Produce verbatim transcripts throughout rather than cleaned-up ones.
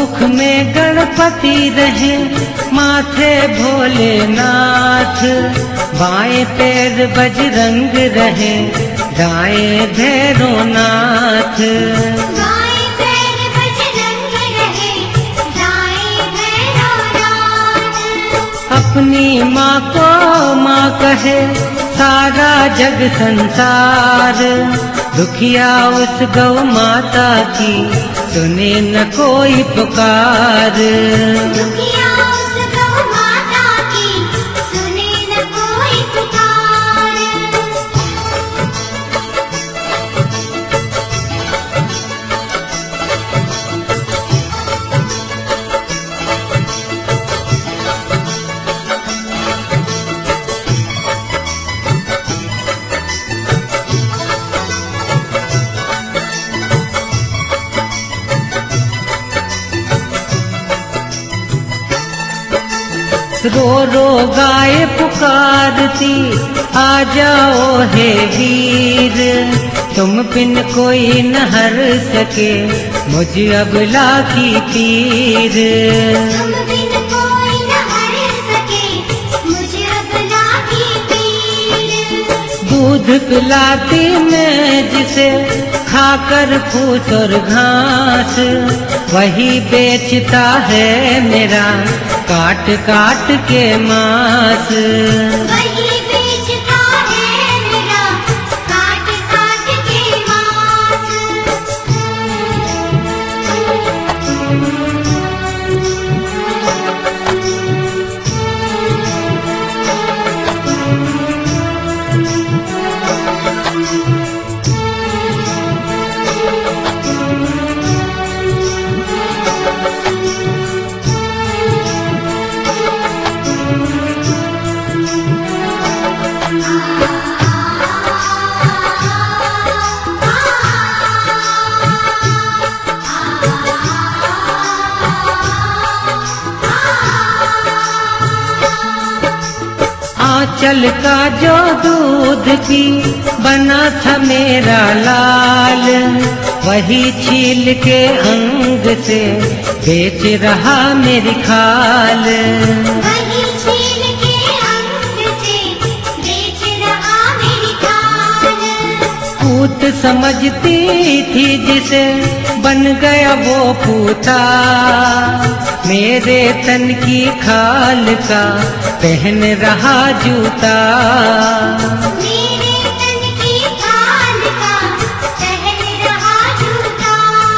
मुख में गणपति रहे, माथे भोलेनाथ, बाएं पैर बजरंग रहे, दाएं भैरवनाथ। बाएं पैर बजरंग रहे, दाएं भैरवनाथ। अपनी माँ को माँ कहे सारा जग संसार, दुखिया उस गौ माता की सुने न कोई पुकार। दुखिया उस गौ माता की सुने न कोई पुकार। रो रो गाय पुकारती, आ जाओ हे वीर, तुम बिन कोई न हर सके मुझ अबला की पीर। तुम बिन कोई न हर सके मुझ अबला की पीर। दूध पिलाती मैं जिसे, खाकर फूस और घास, वही बेचता है मेरा काट काट के मांस। वही बेचता है मेरा काट काट के मांस। आंचल का जो दूध पी बना था मेरा लाल, वही छील के अंग से बेच रहा मेरी खाल। वही छील के अंग से बेच रहा मेरी खाल। पूत समझती थी जिसे, बन गया वो पूता, मेरे तन की खाल का पहन रहा जूता। मेरे तन की खाल का पहन रहा जूता।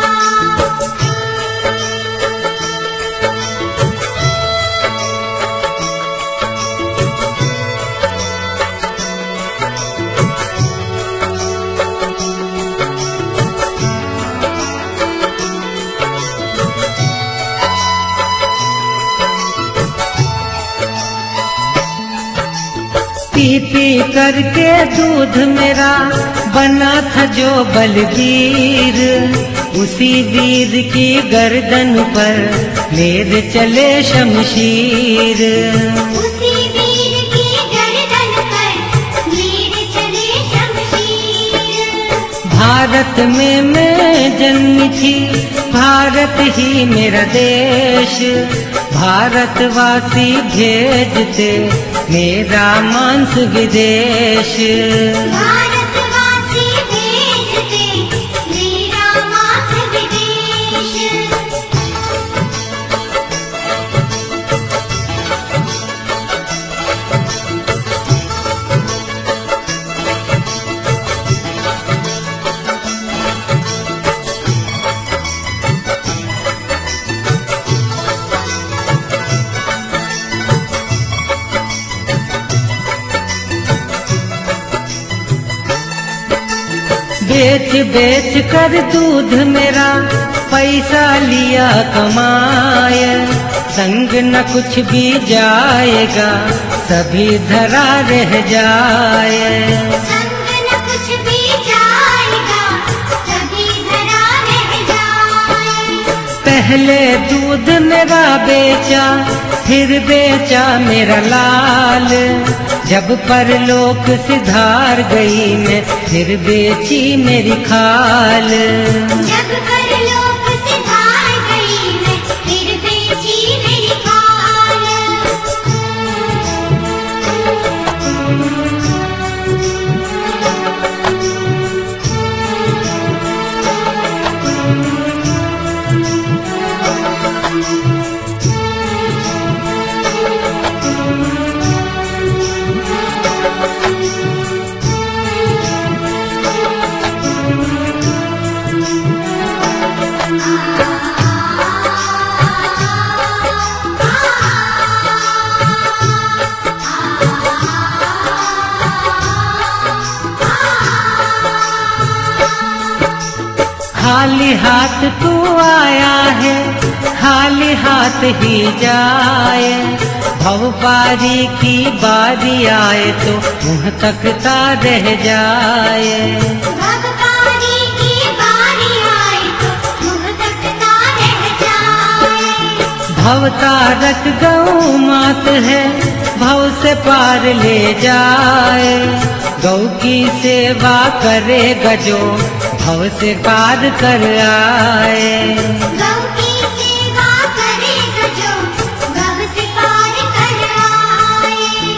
पी पी करके दूध मेरा बना था जो बलवीर, उसी वीर की गर्दन पर मेरे चले शमशीर। उसी वीर की गर्दन पर मेरे चले शमशीर। भारत में मैं जन्मी थी, भारत ही मेरा देश, भारतवासी भेजते मेरा मांस विदेश। भारतवासी भेजते मेरा मांस विदेश। बेच बेच कर दूध मेरा पैसा लिया कमाए, संग न कुछ भी जाएगा सभी धरा रह जाए। संग न कुछ भी जाएगा सभी धरा रह जाए। पहले दूध मेरा बेचा, फिर बेचा मेरा लाल, जब परलोक सिधार गई मैं फिर बेची मेरी खाल। जब परलोक सिधार गई मैं खाली हाथ तू आया है, खाली हाथ ही जाए। भव पारी की बारी आए तो मुँह तकता रह जाए। भवपारी की बारी आए तो मुँह तकता रह जाए। भव तारक गौ मात है, भव से पार ले जाए। गौ की सेवा करे गजो, भव से पार कर आए। गौ की सेवा करेगा जो भव से पार कर आए।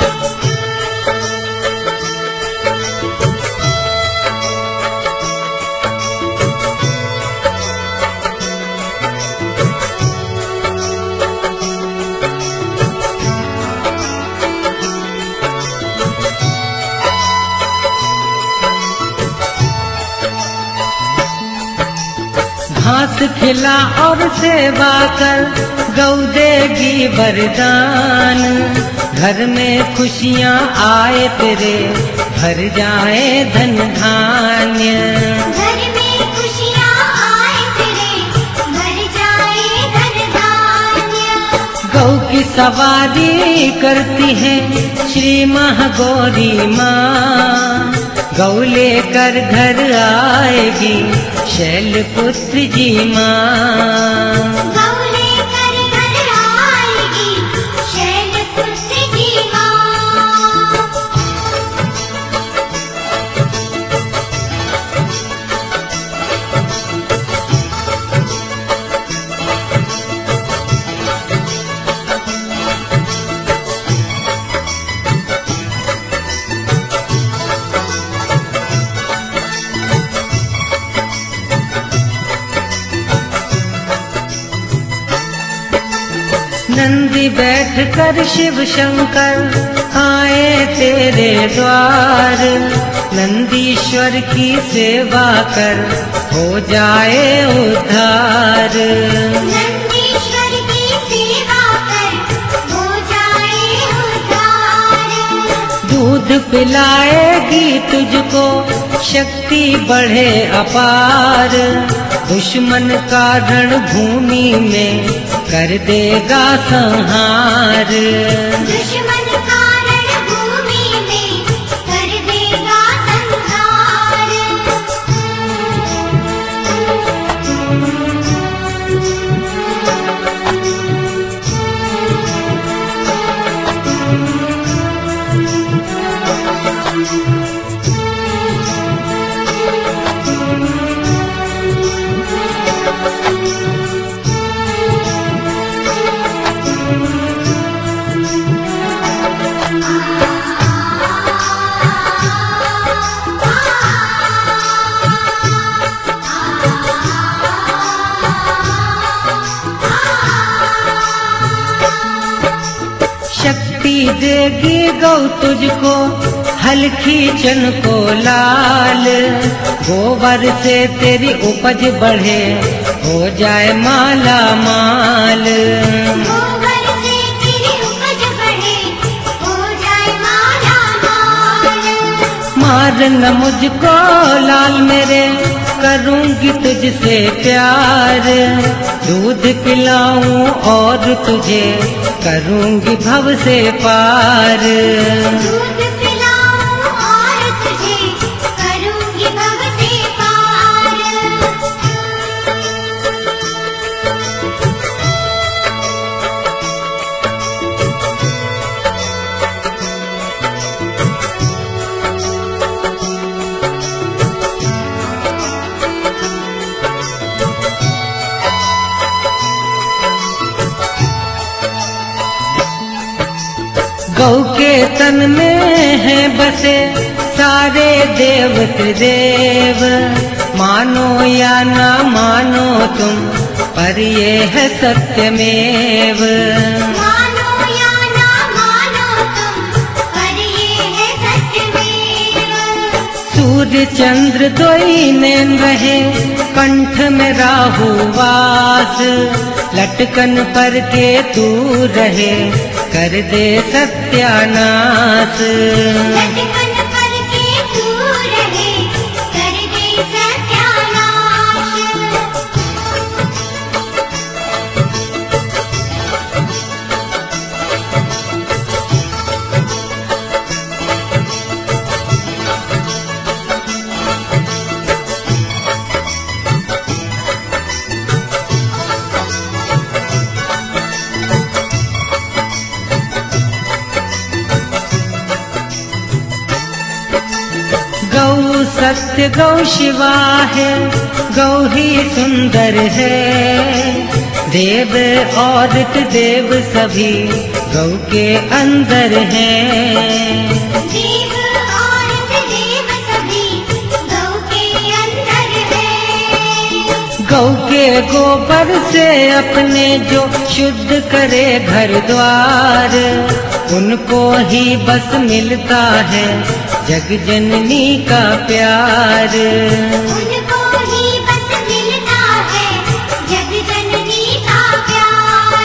घास खिला और सेवा कर, गौ देगी वरदान। घर में खुशियाँ आए तेरे, भर जाए धन धान्य। घर में खुशियाँ आए तेरे, भर जाए धन धान्य। गौ की सवारी करती है श्री महागौरी माँ। गौ लेकर घर आएगी शैलपुत्र जी माँ। गौ लेकर घर आएगी शैलपुत्र जी माँ। नंदी बैठ कर शिव शंकर आए तेरे द्वार। नंदीश्वर की सेवा कर, हो जाए उद्धार। नंदीश्वर की सेवा कर, हो जाए उद्धार। दूध पिलाएगी तुझको, शक्ति बढ़े अपार। दुश्मन का रण भूमि में कर देगा संहार। दुश्मन का रणभूमि में कर देगा संहार। शक्ति देगी गौ तुझको, हल्की चन को लाल। गोबर से तेरी उपज बढ़े, हो जाए माला माल। गोबर से तेरी उपज बढ़े, हो जाए माला माल। मार न मुझको लाल मेरे, करूंगी तुझसे प्यार। दूध पिलाऊं और तुझे, करूंगी भव से पार। दूध पिलाऊं और तुझे, करूंगी भव से पार। गौ के तन में है बसे सारे देव त्रिदेव। मानो या ना मानो तुम, पर ये है सत्यमेव। मानो या ना मानो तुम, पर ये है सत्यमेव। सूर्य चंद्र दोई नैन रहे, कंठ में राहु वास। लटकन पर के तू रहे, कर दे सत्यानाश। लटकन पर के तू रहे, कर दे सत्यानाश। सत्य गौ शिवा है, गौ ही सुंदर है। देव और देव सभी गौ के अंदर हैं। देव और देव सभी गौ के अंदर है। गौ के गोबर से अपने जो शुद्ध करे घर द्वार, उनको ही बस मिलता है जग जननी का प्यार। उनको ही बस मिलता है जग जननी का प्यार।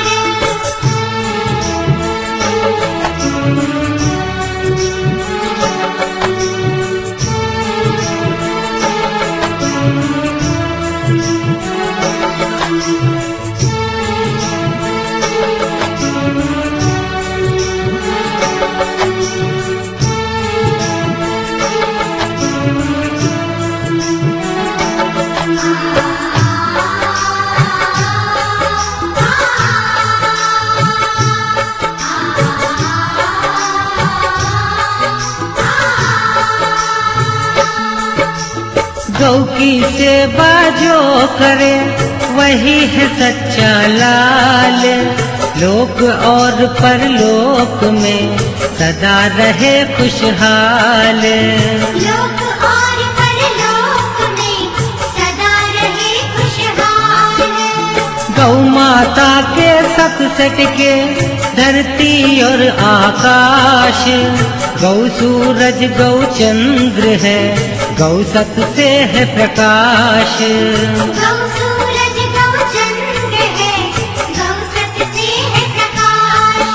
गौ की सेवा जो करे वही है सच्चा लाल, लोक और परलोक में सदा रहे खुशहाल। लोक और परलोक में सदा रहे खुशहाल। गौ माता के सत सट के धरती और आकाश, गौ सूरज गौ चंद्र है, गौ सत से है प्रकाश। गौ सूरज गौ चंद्र है, गौ सत से है प्रकाश।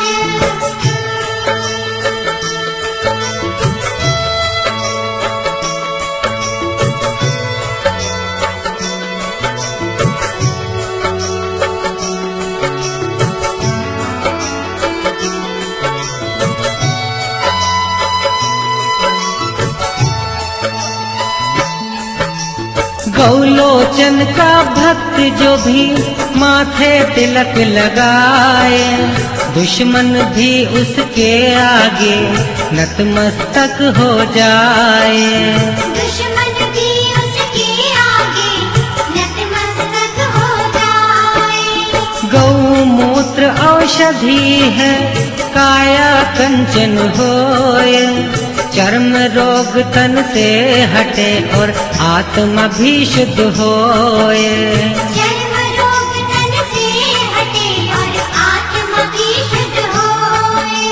गौलोचन का भक्त जो भी माथे तिलक लगाए, दुश्मन भी उसके आगे नतमस्तक हो जाए। दुश्मन भी उसके आगे नतमस्तक हो जाए। गौ मूत्र औषधि है, काया कंचन होए, चर्म रोग तन से हटे और आत्मा भी शुद्ध होए। चर्म रोग तन से हटे और आत्मा भी शुद्ध होए।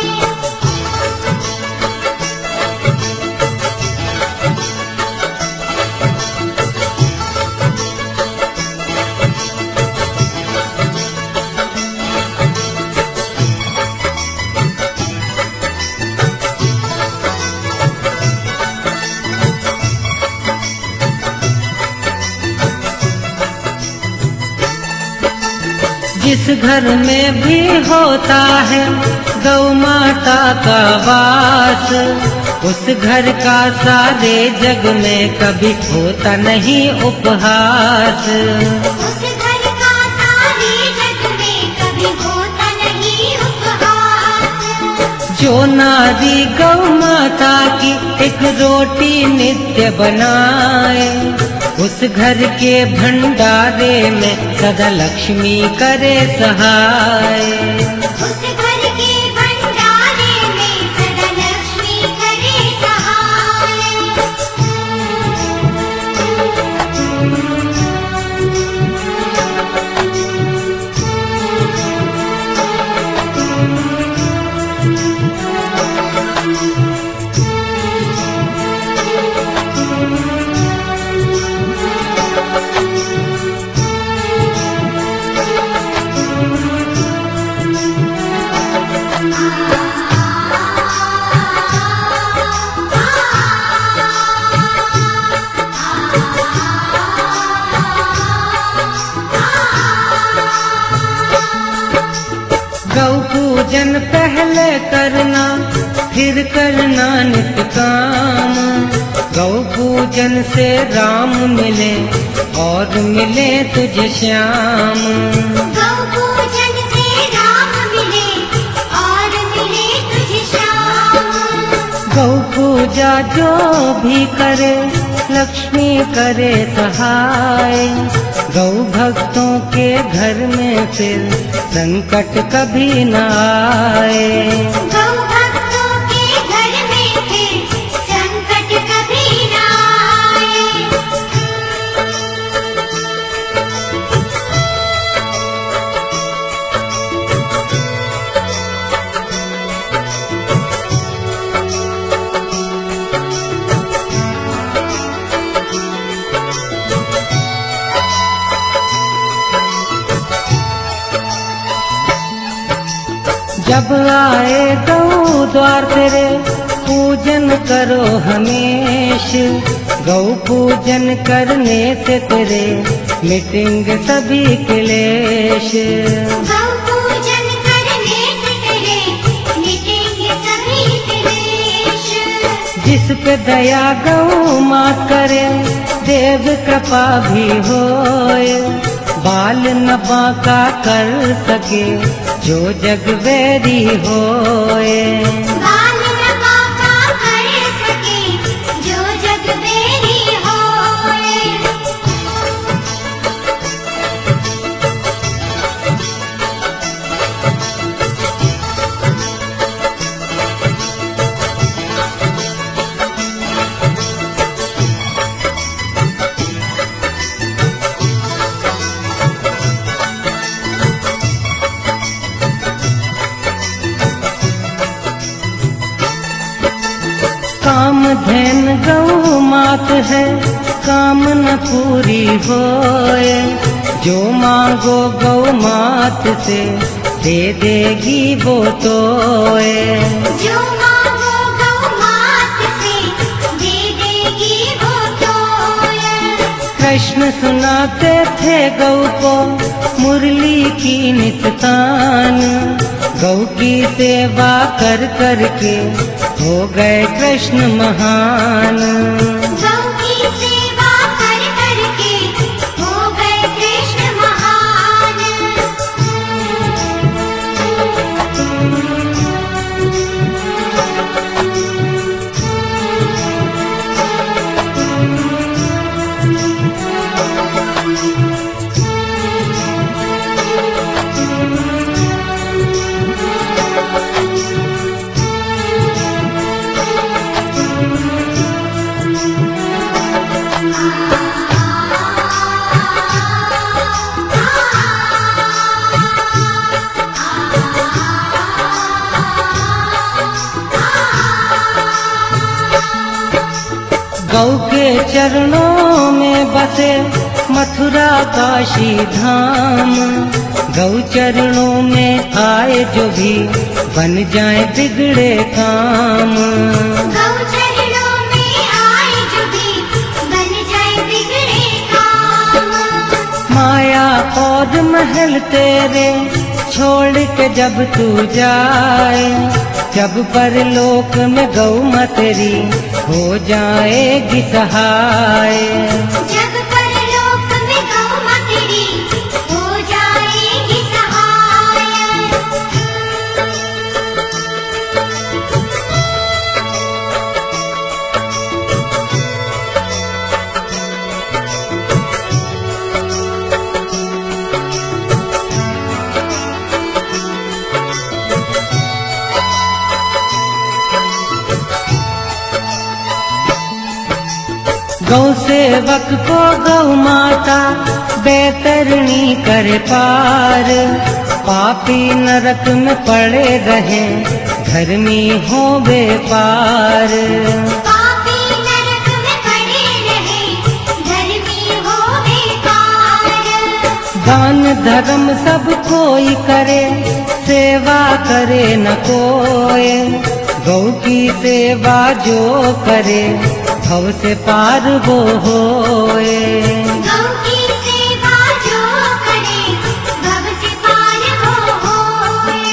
जिस घर में भी होता है गौ माता का वास, उस घर का सारे जग में कभी होता नहीं उपहास। उस घर का सारे जग में कभी होता नहीं उपहास। जो नारी गौ माता की एक रोटी नित्य बनाए, उस घर के भंडारे में सदा लक्ष्मी करे सहाय। उस घर के भंडारे में सदा लक्ष्मी करे सहाय। गौ पूजन पहले करना फिर करना नित्य काम, गौ पूजन से राम मिले और मिले तुझे श्याम। गौ पूजन से राम मिले और मिले तुझे श्याम। गौ पूजा जो भी करे लक्ष्मी करे सहाय। गौ भक्तों के घर में फिर संकट कभी न आए। गौ भक्तों के घर में फिर संकट कभी न आए। जब आए गौ द्वार तेरे पूजन करो हमेश। गौ पूजन करने से तेरे मिटेंगे सभी क्लेश। गौ पूजन करने से तेरे मिटेंगे सभी क्लेश। जिस पे दया गौ माँ करे देव कृपा भी होए। बाल न बांका कर सके जो जग वैरी होए। बाल न बांका कर सके जो जग वैरी होए। काम धैन गौ मात है काम न पूरी होए। जो मांगो गौ मात से दे देगी वो तोए। जो मांगो गौ मात से दे देगी वो तोए। कृष्ण सुनाते थे गौ को मुरली की नित तान। गौ की सेवा कर कर के हो गए कृष्ण महान। गौ की सेवा कर कर के हो गए कृष्ण महान। गौ के चरणों में बसे मथुरा काशी धाम। गौ चरणों में आए जो भी बन जाए बिगड़े काम। गौ चरणों में आए जो भी बन जाए बिगड़े काम। माया और महल तेरे छोड़ के जब तू जाए। जब परलोक में गौ माँ तेरी हो जाएगी सहाय। जब परलोक में गौ माँ तेरी हो जाएगी सहाय। गौ सेवक को गौ माता बैतरणी करे पार। पापी नरक में पड़े रहे धर्मी हो बेपार। पापी नरक में पड़े रहे धर्मी हो बेकार। दान धर्म सब कोई करे सेवा करे न कोई। गौ की सेवा जो करे भव से पार वो होए। गौ की सेवा जो करे भव से पार वो होए।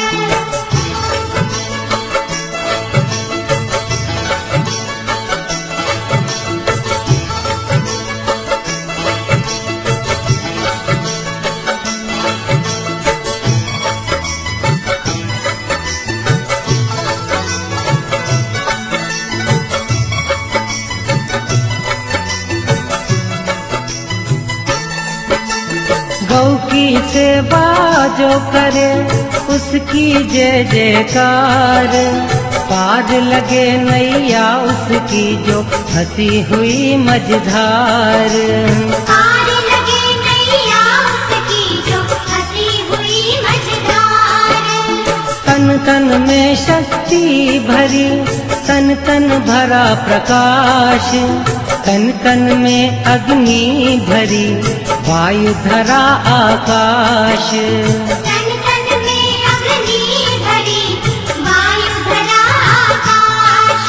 सेवा जो करे उसकी जय जयकार, पार लगे नैया उसकी जो हंसी हुई मझधार। पार लगे नैया उसकी जो हंसी हुई मझधार। तन तन में शक्ति भरी, तन तन भरा प्रकाश, तन तन में अग्नि भरी, वायु धरा आकाश। तन तन में अग्नि भरी, वायु धरा आकाश।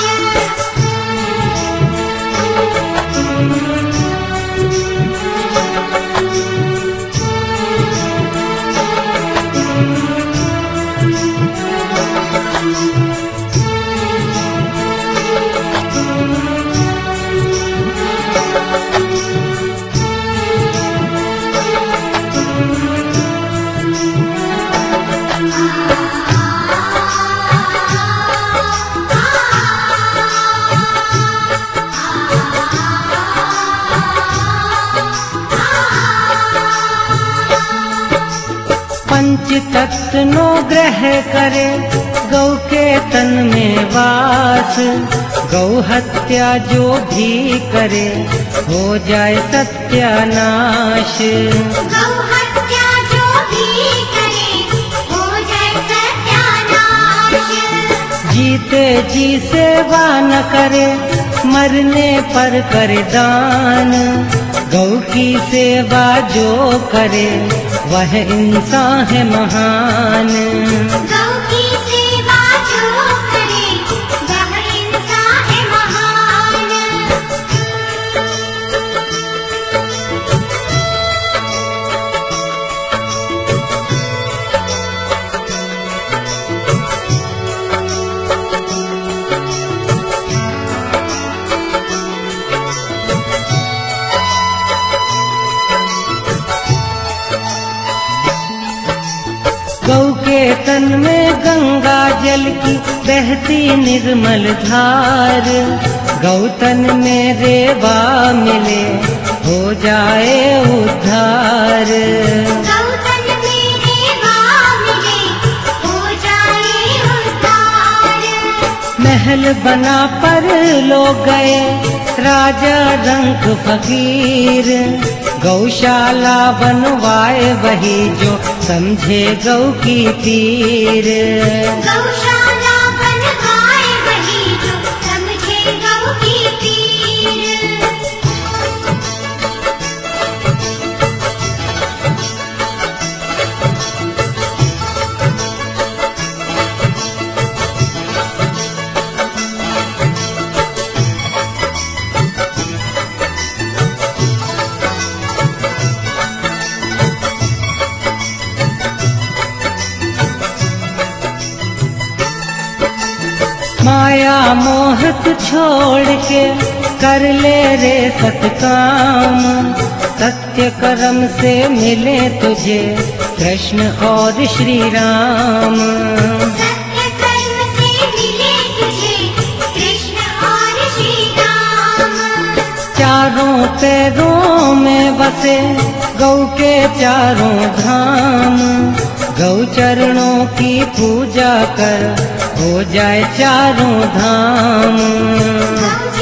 पंच तत्व नो ग्रह करे, गौ के तन में वास। गौ हत्या जो भी करे, हो जाए सत्यानाश। गौ हत्या जो भी करे, हो जाए सत्यानाश। जीते जी सेवा न करे, मरने पर करे दान। गौ की सेवा जो करे, वह इंसान है महान। गौ की सेवा जो करे, वह इंसान है महान। गौ के तन में गंगा जल की बहती निर्मल धार। गौ तन में रेवा मिले, हो जाए उद्धार। गौ तन में रेवा मिले, हो जाए उद्धार। महल बना पर लोग गए, राजा रंक फकीर। गौशाला बनवाए वही जो समझे गौ की पीर। गौशाला बनवाए वही जो समझे गौ की पीर। माया मोह तू छोड़ के कर ले रे सत्काम। सत्य कर्म से मिले तुझे कृष्ण और श्री राम। सत्य कर्म से मिले तुझे कृष्ण और श्री राम। चारों पैरों में बसे गौ के चारों धाम। गौ चरणों की पूजा कर, हो जाए चारों धाम। गौ